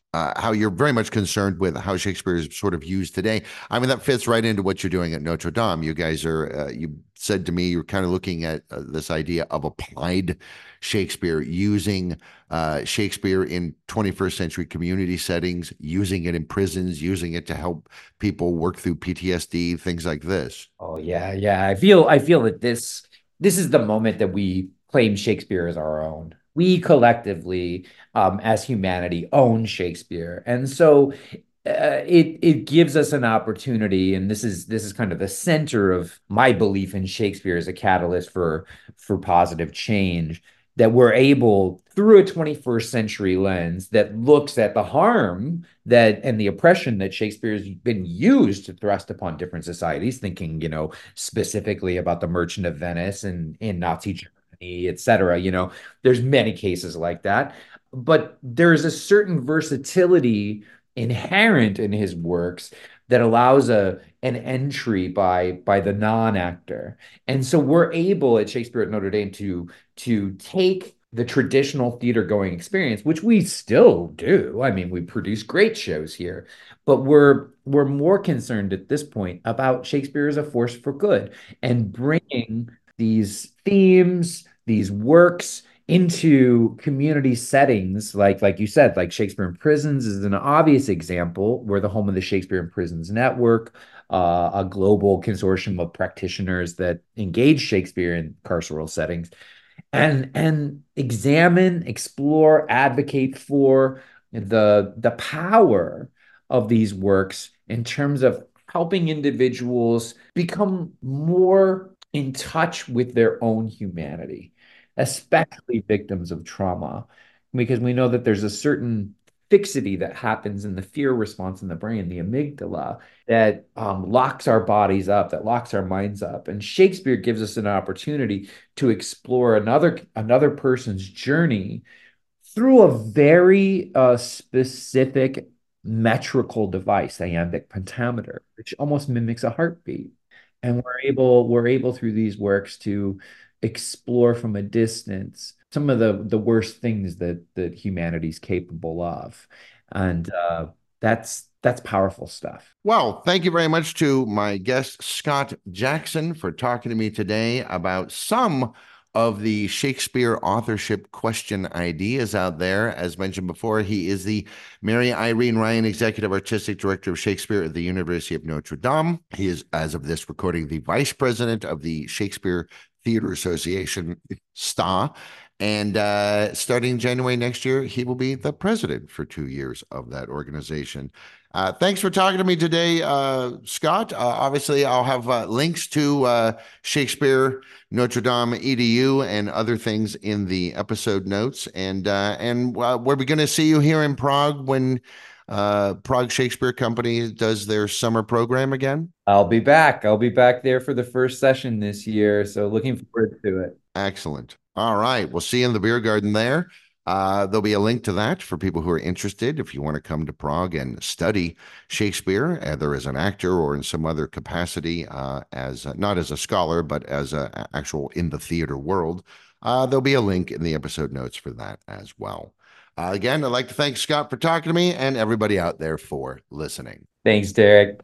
uh, how you're very much concerned with how Shakespeare is sort of used today. I mean, that fits right into what you're doing at Notre Dame. You guys are, uh, you said to me, you're kind of looking at uh, this idea of applied Shakespeare, using uh, Shakespeare in twenty-first century community settings, using it in prisons, using it to help people work through P T S D, things like this. Oh yeah, yeah. I feel I feel that this this is the moment that we claim Shakespeare as our own. We collectively, um, as humanity, own Shakespeare, and so uh, it it gives us an opportunity. And this is this is kind of the center of my belief in Shakespeare as a catalyst for for positive change. That we're able, through a twenty-first century lens that looks at the harm that and the oppression that Shakespeare has been used to thrust upon different societies, thinking, you know, specifically about the Merchant of Venice and in Nazi Germany, et cetera. You know, there's many cases like that, but there's a certain versatility inherent in his works that allows a an entry by by the non-actor. And so we're able at Shakespeare at Notre Dame to to take the traditional theater going experience, which we still do. I mean, we produce great shows here, but we're we're more concerned at this point about Shakespeare as a force for good and bringing these themes, these works into community settings, like like you said, like Shakespeare in Prisons is an obvious example. We're the home of the Shakespeare in Prisons Network, uh, a global consortium of practitioners that engage Shakespeare in carceral settings, and and examine, explore, advocate for the the power of these works in terms of helping individuals become more in touch with their own humanity, especially victims of trauma, because we know that there's a certain fixity that happens in the fear response in the brain, the amygdala, that um, locks our bodies up, that locks our minds up. And Shakespeare gives us an opportunity to explore another another person's journey through a very uh, specific metrical device, iambic pentameter, which almost mimics a heartbeat. And we're able we're able through these works to explore from a distance some of the the worst things that that humanity's capable of, and uh, that's that's powerful stuff. Well, thank you very much to my guest Scott Jackson for talking to me today about some of the Shakespeare authorship question ideas out there. As mentioned before, he is the Mary Irene Ryan Executive Artistic Director of Shakespeare at the University of Notre Dame. He is, as of this recording, the Vice President of the Shakespeare Theater Association, S T A. And uh, starting January next year, he will be the president for two years of that organization. Uh, thanks for talking to me today, uh, Scott. Uh, obviously, I'll have uh, links to uh, Shakespeare, Notre Dame E D U, and other things in the episode notes. And uh, and uh, we're going to see you here in Prague when uh, Prague Shakespeare Company does their summer program again. I'll be back. I'll be back there for the first session this year. So looking forward to it. Excellent. All right. We'll see you in the beer garden there. Uh, there'll be a link to that for people who are interested. If you want to come to Prague and study Shakespeare, either as an actor or in some other capacity, uh, as a, not as a scholar, but as an actual in the theater world, uh, there'll be a link in the episode notes for that as well. Uh, again, I'd like to thank Scott for talking to me and everybody out there for listening. Thanks, Derek.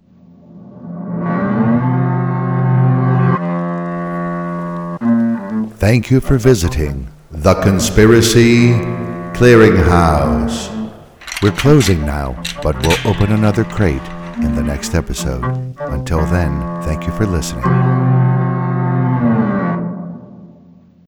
Thank you for visiting The Conspiracy Clearinghouse. We're closing now, but we'll open another crate in the next episode. Until then, thank you for listening.